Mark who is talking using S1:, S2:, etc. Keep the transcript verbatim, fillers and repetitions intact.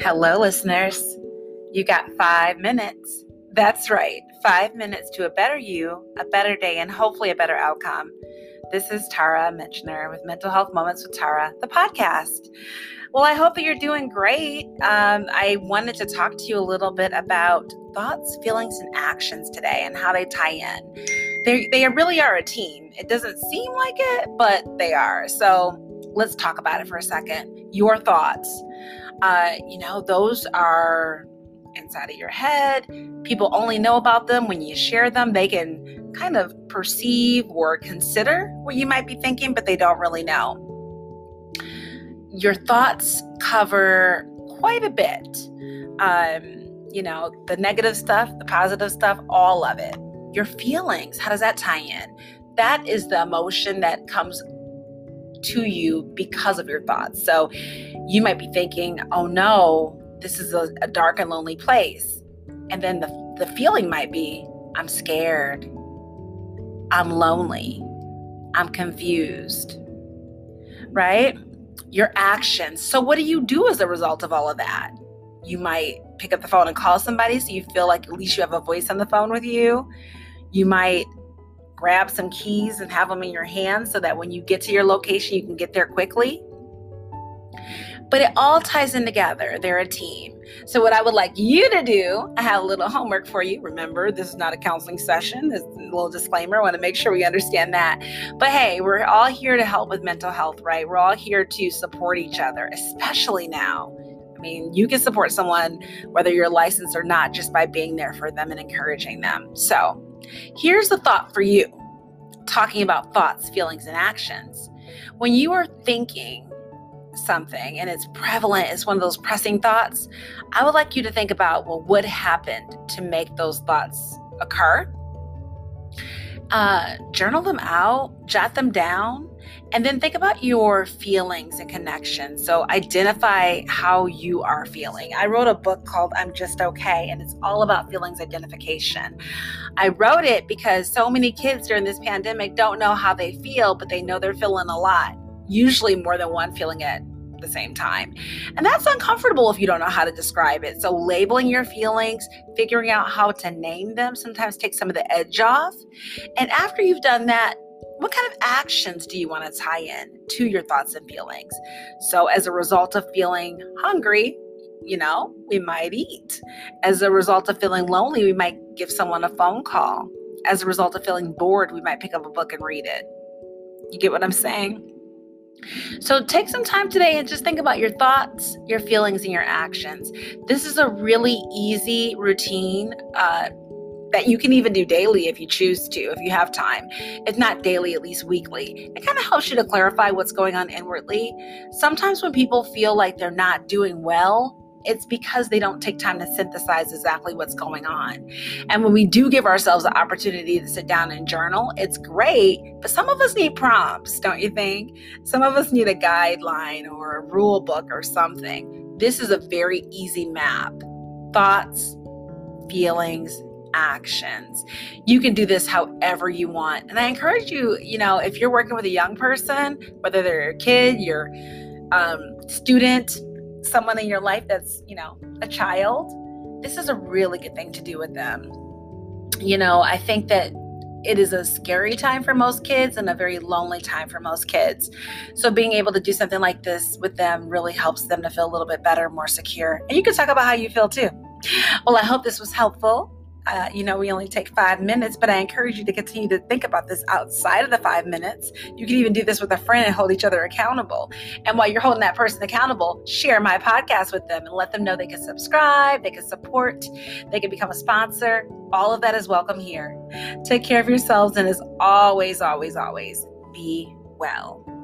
S1: Hello, listeners. You got five minutes. That's right, five minutes to a better you, a better day, and hopefully a better outcome. This is Tara Mitchner with Mental Health Moments with Tara, the podcast. Well, I hope that you're doing great. Um, I wanted to talk to you a little bit about thoughts, feelings, and actions today and how they tie in. They, they really are a team. It doesn't seem like it, but they are. So let's talk about it for a second. Your thoughts. Uh, you know, those are inside of your head. People only know about them when you share them. They can kind of perceive or consider what you might be thinking, but they don't really know. Your thoughts cover quite a bit. Um, you know, the negative stuff, the positive stuff, all of it. Your feelings, how does that tie in? That is the emotion that comes to you because of your thoughts. So you might be thinking, oh no, this is a, a dark and lonely place. And then the, the feeling might be, I'm scared. I'm lonely. I'm confused. Right? Your actions. So what do you do as a result of all of that? You might pick up the phone and call somebody so you feel like at least you have a voice on the phone with you. You might grab some keys and have them in your hand so that when you get to your location, you can get there quickly. But it all ties in together. They're a team. So what I would like you to do, I have a little homework for you. Remember, this is not a counseling session. This is a little disclaimer. I want to make sure we understand that. But hey, we're all here to help with mental health, right? We're all here to support each other, especially now. I mean, you can support someone whether you're licensed or not just by being there for them and encouraging them. So here's the thought for you, talking about thoughts, feelings, and actions. When you are thinking something and it's prevalent, it's one of those pressing thoughts, I would like you to think about, well, what happened to make those thoughts occur? Uh, journal them out, jot them down, and then think about your feelings and connections. So identify how you are feeling. I wrote a book called I'm Just Okay, and it's all about feelings identification. I wrote it because so many kids during this pandemic don't know how they feel, but they know they're feeling a lot, usually more than one feeling at the same time. And that's uncomfortable if you don't know how to describe it. So labeling your feelings, figuring out how to name them sometimes takes some of the edge off. And after you've done that, what kind of actions do you want to tie in to your thoughts and feelings? So as a result of feeling hungry, you know, we might eat. As a result of feeling lonely, we might give someone a phone call. As a result of feeling bored, we might pick up a book and read it. You get what I'm saying? So take some time today and just think about your thoughts, your feelings, and your actions. This is a really easy routine uh, that you can even do daily if you choose to, if you have time. If not daily, at least weekly. It kind of helps you to clarify what's going on inwardly. Sometimes when people feel like they're not doing well, it's because they don't take time to synthesize exactly what's going on. And when we do give ourselves the opportunity to sit down and journal, it's great, but some of us need prompts, don't you think? Some of us need a guideline or a rule book or something. This is a very easy map. Thoughts, feelings, actions. You can do this however you want. And I encourage you, you know, if you're working with a young person, whether they're your kid, your um, student, someone in your life that's, you know, a child, this is a really good thing to do with them. You know, I think that it is a scary time for most kids and a very lonely time for most kids. So being able to do something like this with them really helps them to feel a little bit better, more secure. And you can talk about how you feel too. Well, I hope this was helpful. Uh, you know, we only take five minutes, but I encourage you to continue to think about this outside of the five minutes. You can even do this with a friend and hold each other accountable. And while you're holding that person accountable, share my podcast with them and let them know they can subscribe, they can support, they can become a sponsor. All of that is welcome here. Take care of yourselves, and as always, always, always, be well.